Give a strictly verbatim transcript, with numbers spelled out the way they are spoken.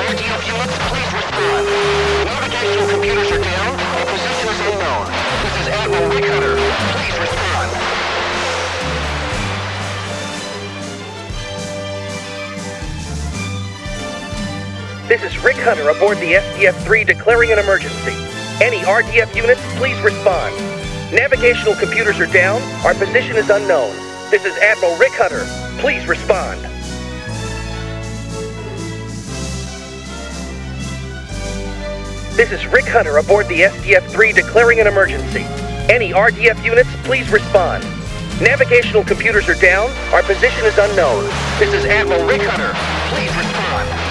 R D F units, please respond. Navigational computers are down. Our position is unknown. This is Admiral Rick Hunter. Please respond. This is Rick Hunter aboard the S D F three declaring an emergency. Any R D F units, please respond. Navigational computers are down. Our position is unknown. This is Admiral Rick Hunter. Please respond. This is Rick Hunter aboard the S D F three declaring an emergency. Any R D F units, please respond. Navigational computers are down. Our position is unknown. This is Admiral Rick Hunter. Please respond.